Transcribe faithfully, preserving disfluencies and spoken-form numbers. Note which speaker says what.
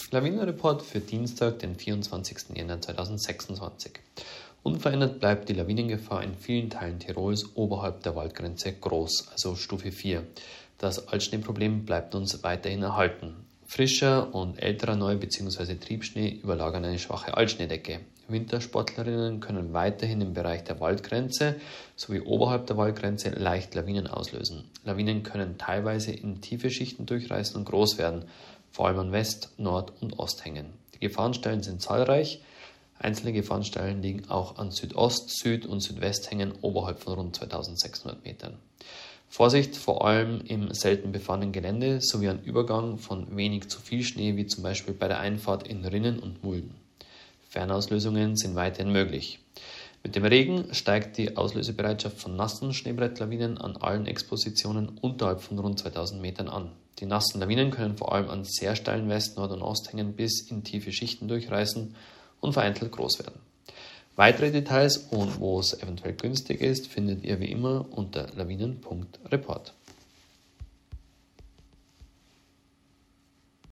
Speaker 1: Lawinenreport für Dienstag, den vierundzwanzigsten Jänner zweitausendsechsundzwanzig. Unverändert bleibt die Lawinengefahr in vielen Teilen Tirols oberhalb der Waldgrenze groß, also Stufe vier. Das Altschneeproblem bleibt uns weiterhin erhalten. Frischer und älterer Neu- bzw. Triebschnee überlagern eine schwache Altschneedecke. Wintersportlerinnen können weiterhin im Bereich der Waldgrenze sowie oberhalb der Waldgrenze leicht Lawinen auslösen. Lawinen können teilweise in tiefe Schichten durchreißen und groß werden, vor allem an West-, Nord- und Osthängen. Die Gefahrenstellen sind zahlreich. Einzelne Gefahrenstellen liegen auch an Südost-, Süd- und Südwesthängen oberhalb von rund zweitausendsechshundert Metern. Vorsicht vor allem im selten befahrenen Gelände sowie an Übergang von wenig zu viel Schnee, wie zum Beispiel bei der Einfahrt in Rinnen und Mulden. Fernauslösungen sind weiterhin möglich. Mit dem Regen steigt die Auslösebereitschaft von nassen Schneebrettlawinen an allen Expositionen unterhalb von rund zweitausend Metern an. Die nassen Lawinen können vor allem an sehr steilen West-, Nord- und Osthängen bis in tiefe Schichten durchreißen und vereinzelt groß werden. Weitere Details und wo es eventuell günstig ist, findet ihr wie immer unter lawinen punkt report.